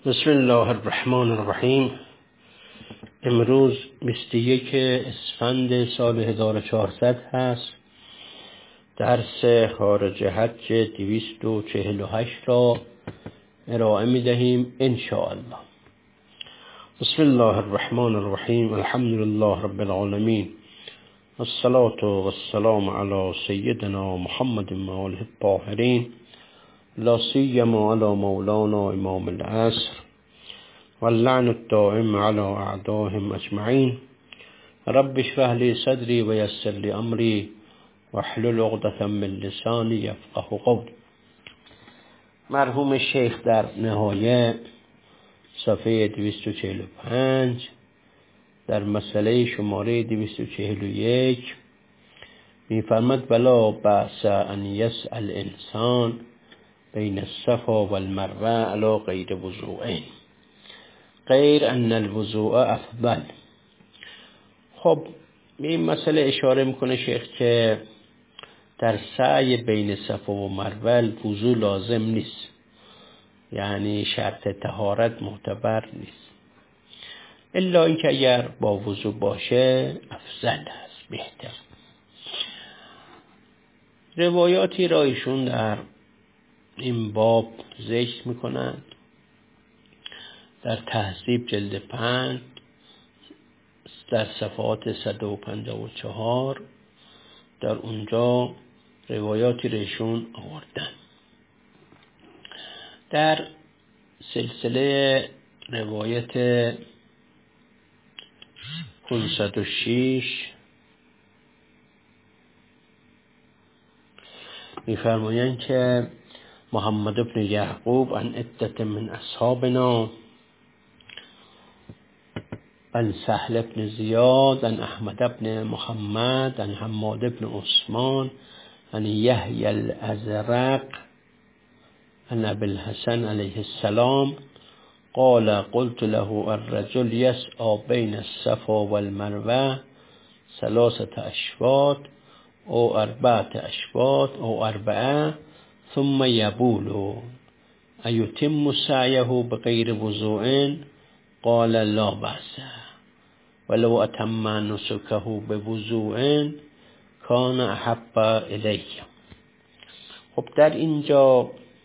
بسم الله الرحمن الرحیم. امروز 21 اسفند سال 1400 هست. درس خارج حج 248 را ارائه می دهیم انشاءالله. بسم الله الرحمن الرحیم. الحمد لله رب العالمین، الصلاة والسلام علی سیدنا محمد و آله الطاهرین، لا سیما علی مولانا امام العصر واللعن الدائم على اعدائهم اجمعین. رب اشرح لی صدری و یسر لی امری واحلل عقدة من لسانی یفقهوا قولی. مرحوم شیخ در نهایه صفحه 245 در مسئله شماره 241 می‌فرماید ولا بأس ان یسأل انسان بین الصفا والمروه علی غیر وضوءین غیر ان الوضوء افضل. خب به این مسئله اشاره میکنه شیخ که در سعی بین صفا و مروه وضوء لازم نیست، یعنی شرط طهارت معتبر نیست، الا اینکه اگر با وضوء باشه افضل است، بهتر. روایاتی را ایشون در این باب ذکر میکنند. در تهذیب جلد 5 در صفحات 154 در اونجا روایاتی را ایشون آوردن. در سلسله روایت 506 می‌فرمایند که محمد بن یعقوب عن عدة من اصحابنا عن سهل بن زیاد عن احمد بن محمد عن حماد بن عثمان عن یحیی الازرق عن ابي الحسن علیه السلام قال قلت له الرجل يسعى بين الصفا والمروه 3 اشواط او 4 اشواط او 4 ثم يبول أيتم سعيه بغير وضوء؟ قال لا بأس ولو أتم نسكه بوضوء كان أحب إليه. خب در اینجا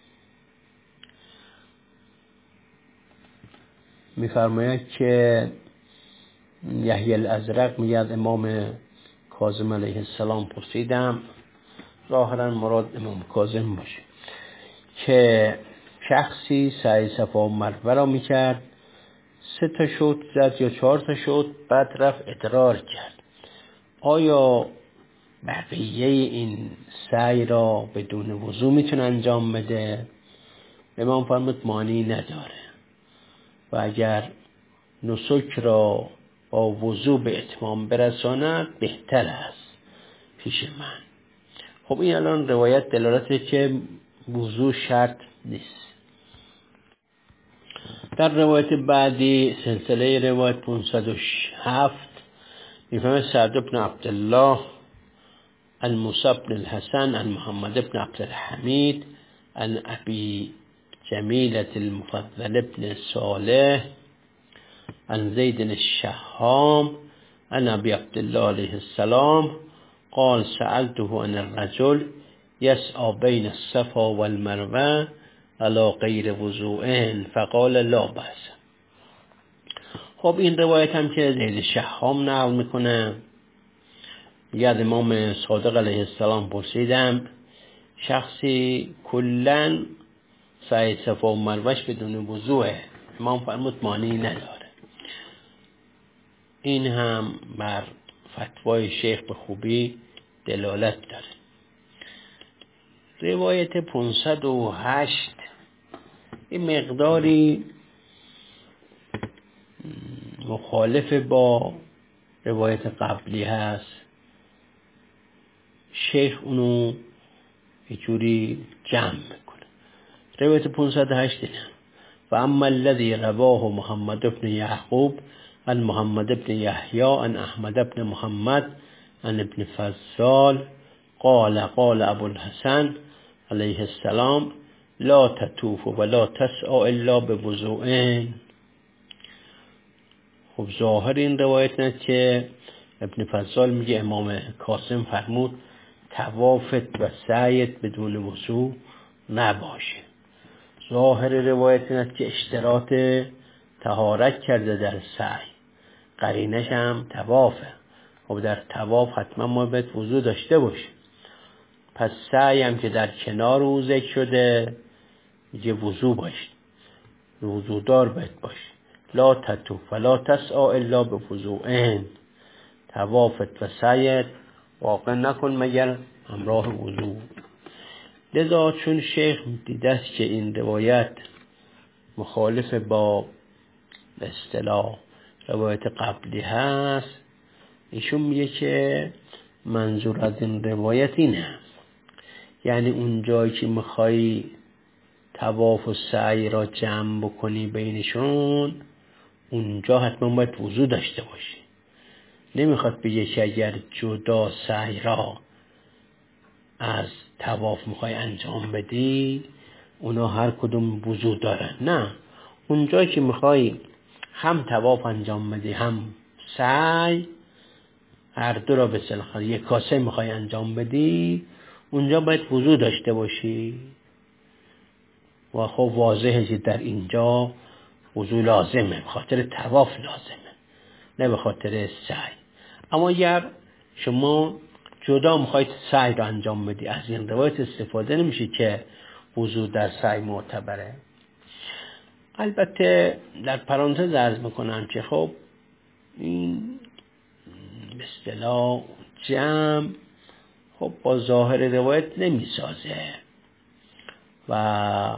می‌فرماید که یحیی الازرق میگه امام کاظم علیه السلام پرسیدم، ظاهرا مراد امام کاظم باشه، که شخصی سعی صفا و مروه را میکرد، 3 تا شوط زد یا 4 تا شوط، بعد رفت ادرار کرد. آیا بقیه این سعی را بدون وضو میتونه انجام بده؟ امام فرمود معنی نداره و اگر نسک را با وضو به اتمام برساند بهتر است پیش من. خب این الان روایت دلالت که وضو شرط نیست. در روایت بعدی سلسله روایت 507 میفهمه سعد بن عبدالله عن موسی بن الحسن عن محمد بن عبدالحمید عن ابی جمیلة المفضل بن صالح عن زید الشهام عن ابی عبدالله علیه السلام قال سألته عن الرجل يسعى بين الصفا والمروه على غیر وضوء فقال لا بأس. خب این روایت هم که زید شهام نقل میکنه، یاد امام صادق علیه السلام پرسیدم شخصی کلن سعی صفا و مروهش بدون وضوءه، امام فرمود معنی نداره. این هم بر فتوای شیخ به خوبی دلالت داره. روایت 508 این مقداری مخالف با روایت قبلی هست. شیخ اونو یه جوری جمع میکنه. روایت 508 اینه و اما الذي رواه محمد بن یعقوب عن محمد بن یحیی عن احمد بن محمد عن ابن فضال قال قال ابو الحسن علیه السلام لا تطوف ولا تسعى الا بوضوء. خب ظاهر این روایت نه که ابن فضال میگه امام کاظم فرمود طوافت و سعیت بدون وضو نباشه. ظاهر روایت نه که اشتراط طهارت کرده در سعی، قرینش هم طوافه. خب در طواف حتما ما باید وضو داشته باشیم. پس سعی هم که در کنار او ذکر شده میگه وضو باشه، وضو دار باید باشه. لا تطوف ولا تسعى الا بوضوء. طوافت و سعیت واقع نکن مگر همراه وضو. لذا چون شیخ دیده است که این روایت مخالف با به اصطلاح روایت قبلی هست، ایشون میگه که منظور از این روایت اینه، یعنی اون جایی که میخوای طواف و سعی را جمع بکنی بینشون، اونجا حتما باید وضو داشته باشی. نمیخواد بگه که اگر جدا سعی را از طواف میخوای انجام بدی اونا هر کدوم وضو دارن. نه، اونجا که میخوای هم طواف انجام بدی هم سعی، هر دو را به صلاح یک کاسه میخوای انجام بدی، اونجا باید وضو داشته باشی. و خب واضحه که در اینجا وضو لازمه، به خاطر طواف لازمه نه به خاطر سعی. اما اگر شما جدا میخواید سعی را انجام بدی، از این روایت استفاده نمیشه که وضو در سعی معتبره. البته در پرانتز عرض میکنم که خب این به اصطلاح جمع خب با ظاهر روایت نمیسازه و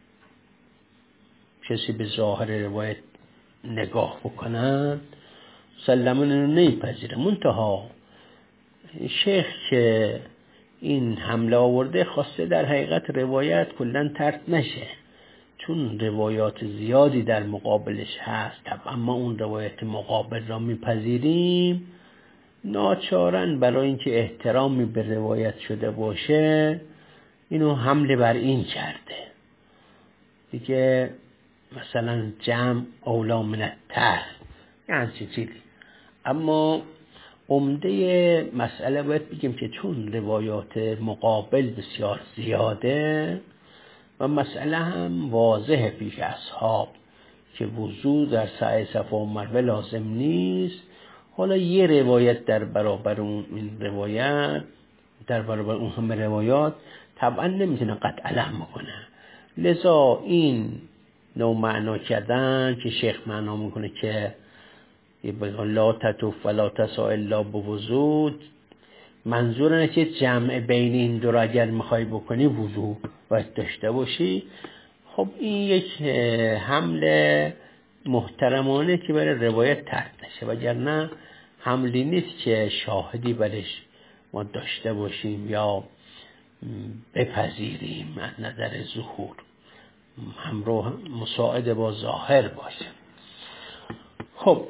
کسی به ظاهر روایت نگاه بکنن مسلماً اینو نمیپذیره. منتها شیخ که این حمله آورده خواسته در حقیقت روایت کلاً ترک نشه، چون روایات زیادی در مقابلش هست. طبعا ما اون روایت مقابل را میپذیریم، ناچارن برای اینکه احترامی به روایت شده باشه اینو حمله بر این کرده دیگه، مثلا جمع اولا من الترک یعنی چیزی. اما عمده مسئله باید بگیم که چون روایات مقابل بسیار زیاده و مسئله هم واضحه پیش اصحاب که وضو در سعی صفا و مروه لازم نیست، حالا یه روایت در برابر اون روایت، در برابر اون همه روایات طبعا نمیتونه قطع علم کنه. لذا این نوع معنا کردن که شیخ معنا میکنه که لا تطوف ولا تسعی الا بوضو، منظور اینه که جمع بین این دو را اگر میخوای بکنی وضو باید داشته باشی. خب این یک حمله محترمانه که برای روایت ترک نشه، وگرنه حملی نیست که شاهدی برش ما داشته باشیم یا بپذیریم از نظر ظهور، همراه مساعد با ظاهر باشه. خب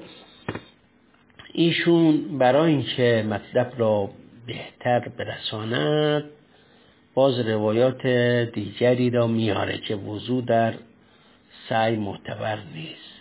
ایشون برای اینکه مطلب را بهتر برساند باز روایات دیگری را میاره که وضو در سعی معتبر نیست.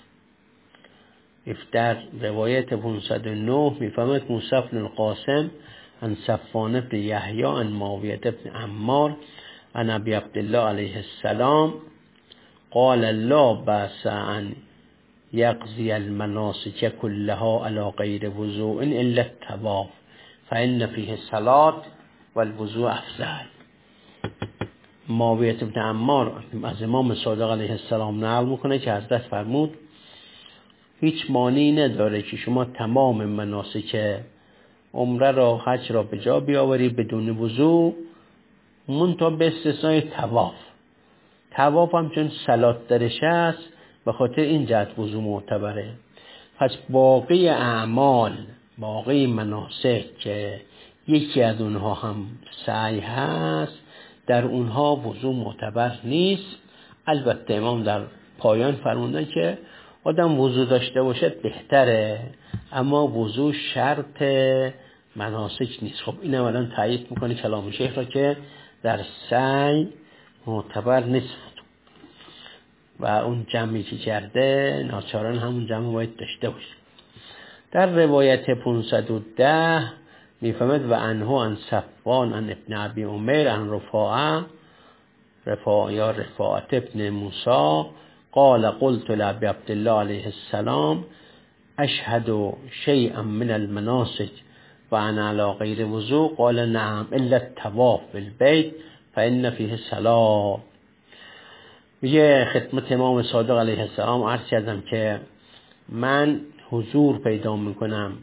در روایت 509 میفهمد موسی بن القاسم عن صفوان بن یحیی عن معاویه بن عمار عن ابی عبدالله علیه السلام قال لا بأس ان یقضی المناسک كلها على غیر وضوء الا الطواف فإن فیه الصلاة والوضوء افضل. معاویه بن عمار از امام صادق علیه السلام نقل میکنه که حضرت فرمود هیچ مانعی نداره که شما تمام مناسک عمره را حج را به جا بیاوری بدون وضو، منتها به استثنای طواف. طواف هم چون صلات درش است به خاطر این جهت وضو معتبره. پس باقی اعمال، باقی مناسک که یکی از اونها هم سعی هست، در اونها وضو معتبر نیست. البته امام در پایان فرمودن که آدم وضو داشته باشد بهتره، اما وضو شرط مناسک نیست. خب این اولا تایید میکنه کلام شیخ را که در سعی معتبر نیست و اون جمعی که کرده ناچارن همون جمع باید داشته باشه. در روایت 510 میفهمد و انهو عن صفوان عن ابن ابی عمیر عن رفاعه یا رفاعت ابن موسی قال قلت لابی عبدالله علیه السلام اشهد شیئا من المناسک و انا علی غیر وضوء قال نعم الا الطواف بالبیت فان فیه صلاة. میگه خدمت امام صادق علیه السلام عرض کردم که من حضور پیدا میکنم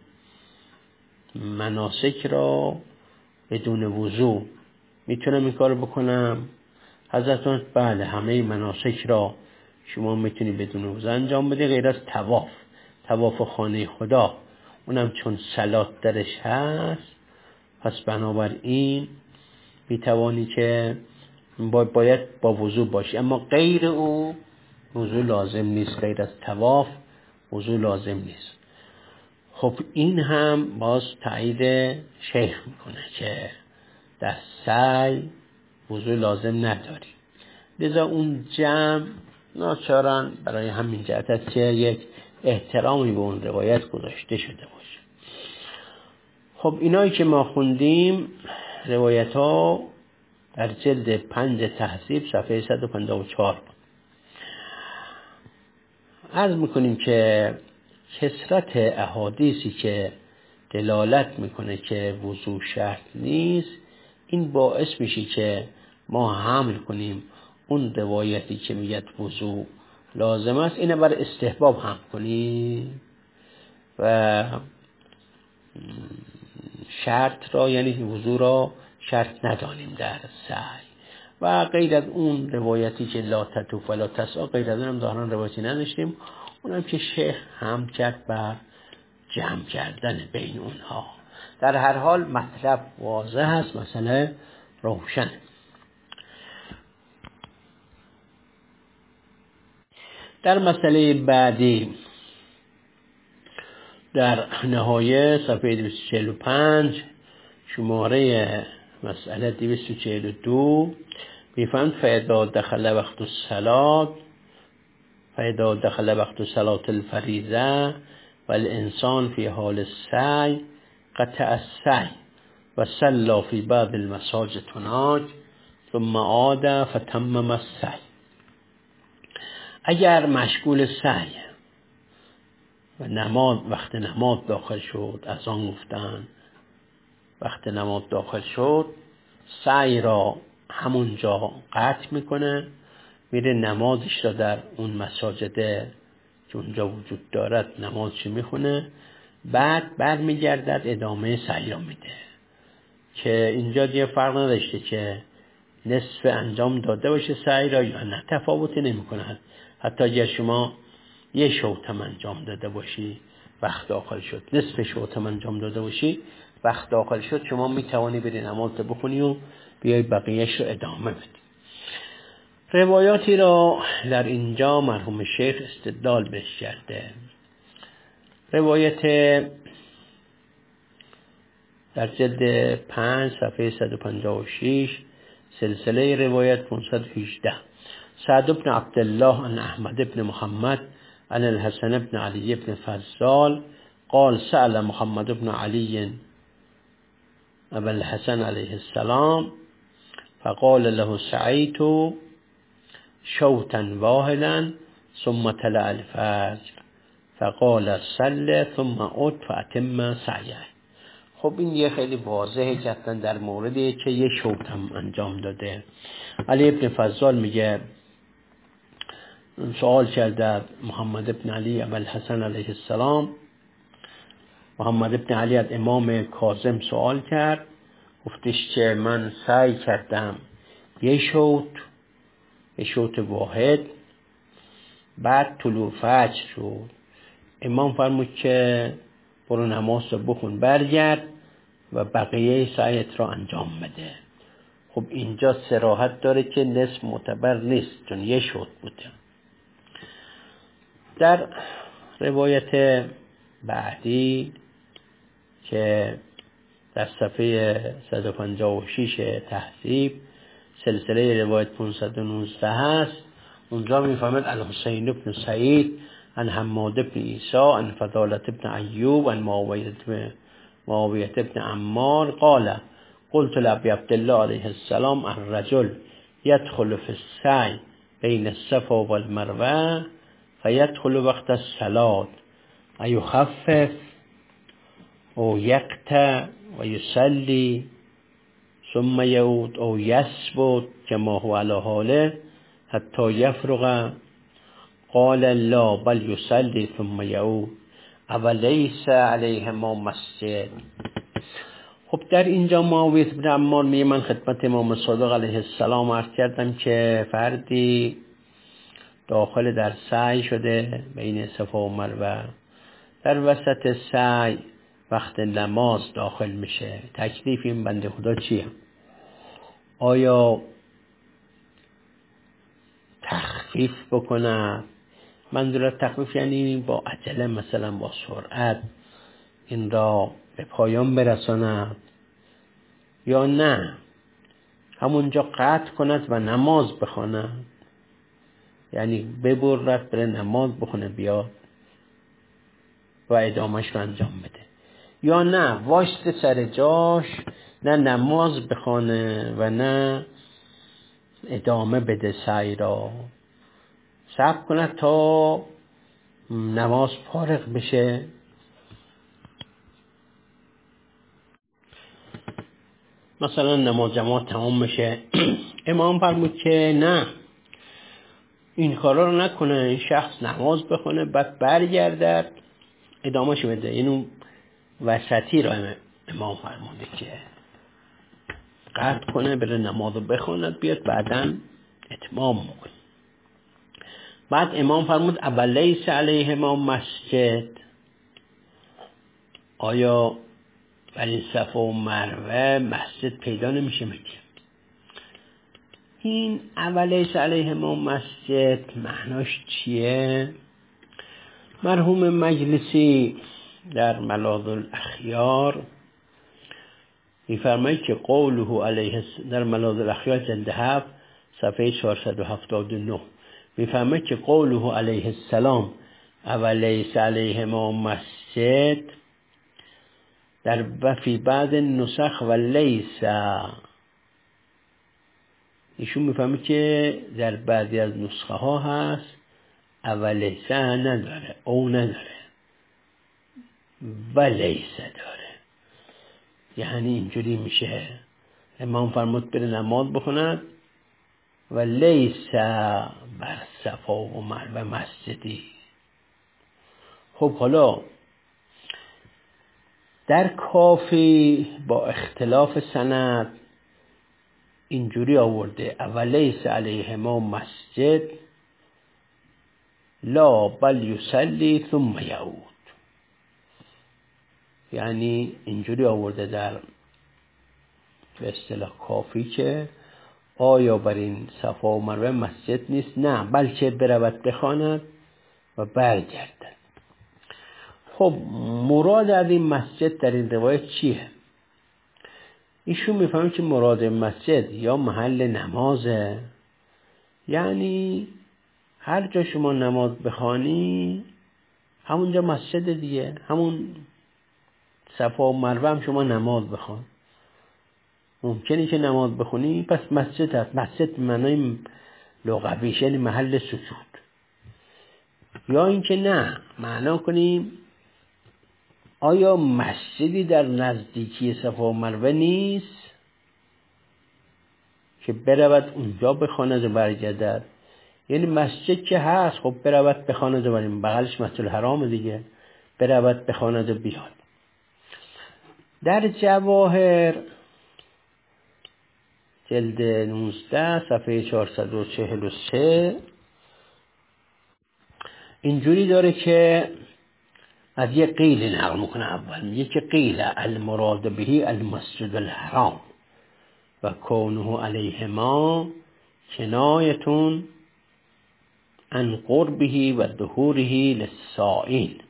مناسک را بدون وضو، میتونم این کار بکنم؟ حضرت بله، همه مناسک را شما میتونی بدون وضو انجام بدی غیر از طواف خانه خدا، اونم چون صلات درش هست پس بنابراین میتوانی که باید با وضو باشی، اما غیر او وضو لازم نیست، غیر از طواف وضو لازم نیست. خب این هم باز تایید شیخ میکنه که در سعی وضو لازم نداری، لذا اون جمع ناچارن برای همین جهت است که یک احترامی به اون روایت گذاشته شده باشه. خب اینایی که ما خوندیم روایت ها در جلد 5 تهذیب صفحه 154 بود. عرض میکنیم که کثرت احادیثی که دلالت میکنه که وضو شرط نیست، این باعث میشه که ما حمل کنیم اون روایتی که میگه وضو لازم است اینه بر استحباب حمل کنیم و شرط را یعنی وضو را شرط ندانیم در سعی. و غیر از اون روایتی که لا تطوف ولا تسعی، غیر از اونم ظاهرا روایتی نداشتیم، اونم که شیخ هم کرد بر جمع کردن بین اونها. در هر حال مطلب واضح است، مسئله روشن. در مسئله بعدی در نهایه صفحه 245 شماره مسئله 242 میفهمد فاذا دخل وقت الصلاة فاذا دخل وقت صلاة الفریضه والانسان في حال السعی قطع السعی و صلى في بعض المساجد هناك ثم عاد فتمم السعی. اگر مشغول سعی و نماز وقت نماز داخل شد، از آن گفتن وقت نماز داخل شد، سعی را همونجا قطع میکنه، میره نمازش را در اون مساجد که اونجا وجود دارد نمازش میخونه، بعد برمیگردد ادامه سعی را میده. که اینجا دیگه فرق نداشته که نصف انجام داده باشه سعی را یا نه، تفاوتی نمیکنه. حتی اگر شما یه شوتم انجام داده باشی وقت داخل شد، نصف شوتم انجام داده باشی وقت داخل شد، شما میتوانی بری نماز بخونی و بیای بقیهش رو ادامه بدی. روایاتی را در اینجا مرحوم شیخ استدلال بهش کرده. روایت در جلد 5 صفحه 156 سلسله روایت 518 سعد بن عبدالله عن احمد بن محمد عن الحسن بن علی بن فضال قال سأل محمد بن علی ابا الحسن علیه السلام فقال له سعیت شوطا واحدا ثم طلع الفجر فقال صل ثم عد فاتم سعیه. خب این یه خیلی واضحه که در موردی که یه شوطم انجام داده. علی ابن فضال میگه سوال کرده محمد ابن علی ابو الحسن علیه السلام، محمد ابن علی از امام کاظم سوال کرد، گفتش که من سعی کردم یه شوط واحد، بعد طلوع فجر شد، امام فرمود که برو نماز رو بخون برگرد و بقیه سعیت را انجام بده. خب اینجا صراحت داره که نصف معتبر نیست چون یه شوط بوده. در روایت بعدی که در صفحه 156 تهذیب سلسله روایت 519 هست. اونجا میفهمد الحسین ابن سعید عن حماد ابن عیسی عن فضالة ابن ایوب عن معاویة ابن عمار قال قلت لأبي عبد الله عليه السلام الرجل يدخل في السعي بين الصفا والمروة فيدخل وقت الصلاة أيخفف أو يقطع ويصلي ثم يعود أو يثبت كما هو على حاله حتى يفرغ قال لا بل يصلي ثم يعود اوليس علیهما مسجد. خب در اینجا معاویه بن عمار میگه من خدمت امام صادق علیه السلام عرض کردم که فردی داخل در سعی شده بین صفا و مروه، در وسط سعی وقت نماز داخل میشه. تکلیف این بنده خدا چیه؟ آیا تخفیف بکنه؟ منظور تخفیف یعنی با عجله مثلا با سرعت این را به پایان برساند، یا نه همونجا قطع کند و نماز بخواند، یعنی ببرد بره نماز بخونه بیاد و ادامهش رو انجام بده، یا نه واشت سر جاش، نه نماز بخونه و نه ادامه بده سعی را، صبر کند تا نماز فارغ بشه. مثلا نماز جماعت تمام میشه امام فرمود که نه این کارا رو نکنه، این شخص نماز بخونه بعد برگردد ادامهش بده. اینو وسطی را امام فرموده که قطع کنه بره نماز رو بخوند بیاد بعداً اتمام میکنه. بعد امام فرمود اولیس علیهما مسجد، آیا برای صفا و مروه مسجد پیدا نمیشه؟ میگه این اولیس علیهما مسجد معناش چیه؟ مرحوم مجلسی در ملاذ الاخیار میفرماید که قوله علیه در ملاذ الاخیار جلد 7 صفحه 479 میفرماید که قوله علیه السلام اولیس علیهما مسجد در وفی بعد نسخ و لیس، ایشون میفهمه که در بعضی از نسخه ها هست اولیسه نداره او نداره و لیسه داره، یعنی اینجوری میشه امام فرمود بره نماز بخوند و لیسه بر صفا و مروه مسجدی. خب حالا در کافی با اختلاف سند اینجوری آورده اولیس علیهما مسجد لا بل یصلی ثم یعود، یعنی اینجوری آورده در به اصطلاح کافی که آیا بر این صفا و مروه مسجد نیست؟ نه بلکه برود بخواند و برگردد. خب مراد از این مسجد در این روایت چیه؟ ایشون میفهمه که مراد مسجد یا محل نمازه، یعنی هر جا شما نماز بخوانی همونجا مسجد دیگه، همون صفا و مروه هم شما نماز بخوان. ممکنه که نماز بخونی پس مسجد هست. مسجد معنای لغویش یعنی محل سجود، یا اینکه نه معنا کنیم آیا مسجدی در نزدیکی صفا و مروه نیست که برود اونجا بخواند و برگردد؟ یعنی مسجد که هست خب برود بخواند و برگردد، بغلش مسجد الحرام دیگه، برود بخواند و بیاد. در جواهر جلد 19 صفحه 443 اینجوری داره که از یه قیل نقل میکنه. اول میگه که قیل المراد بهی المسجد الحرام و کونه علیهما کنایتون عن قربه و ظهوره للسائل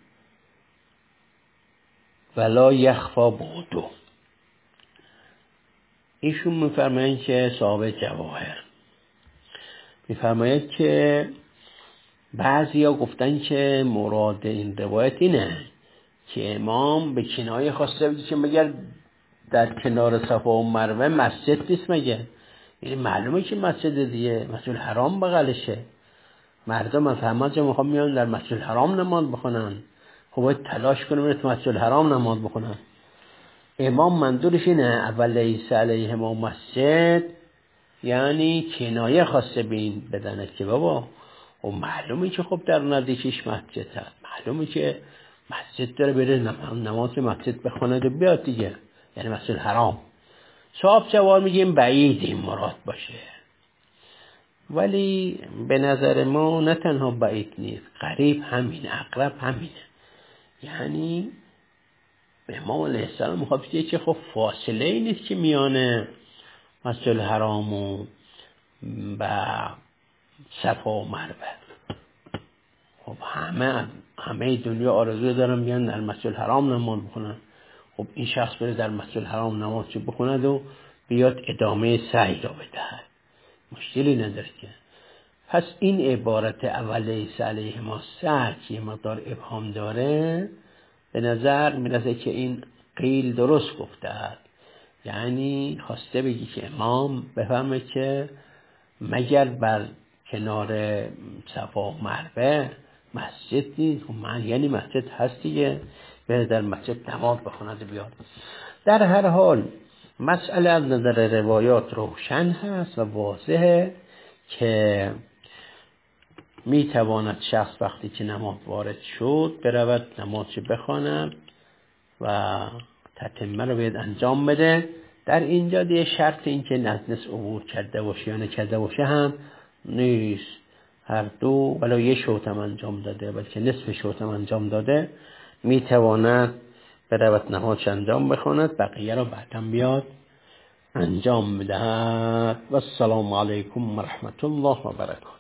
ولا یخفا بعده. ایشون میفرمایند که صاحب جواهر میفرماید که بعضیا گفتن که مراد این روایت اینه که امام به کنایه خواسته بگه که مگر در کنار صفا و مروه مسجد نیست مگه؟ یعنی معلومه که مسجد دیگه، مسجد الحرام بغلشه، مردم از همه جا میخوام میان در مسجد الحرام نماز بخونن، خب باید تلاش کنم تو مسجد الحرام نماز بخونن. امام منظورش اینه اول لیس علیهم مسجد، یعنی کنایه خواسته بین بدنه که بابا و معلومه که خب در نزدیکش مسجد هست، معلومه که مسجد داره بره نماز مسجد بخونه و بیاد دیگه، یعنی مسجد الحرام. صاحب جواب میگیم بعید این مراد باشه، ولی به نظر ما نه تنها بعید نیست، قریب همینه، اقرب همینه. یعنی امام علیه السلام میخواد بگه که خب فاصله ای نیست که میانه مسجد الحرام و صفا و مروه. خب همه دنیا آرزو دارن بیان در مسجد الحرام نماز بخونن، خب این شخص بره در مسجد الحرام نماز بخوند و بیاد ادامه سعی را بدهد، مشکلی نداره که. پس این عبارت اول لیس علیهم السعی که مقدار ابهام داره، به نظر میرسه که این قیل درست گفته است، یعنی خواسته بگی که امام بفهمه که مگر بر کنار صفا و مروه مسجد نیست، یعنی مسجد هست دیگه، به در مسجد نماز بخوند بیاد. در هر حال مسئله از نظر روایات روشن هست و واضحه که میتواند شخص وقتی که نماز وارد شد برود نماز بخواند و تتمه رو باید انجام بده. در اینجا دیگه شرط این که نصف عبور کرده باشه یا نکرده باشه هم نیست، هر دو ولی یه شوتم انجام داده بلکه نصف شوتم انجام داده میتواند برود نماز انجام بخواند، بقیه رو بعداً بیاد انجام بدهد. و السلام علیکم و رحمت الله و برکاته.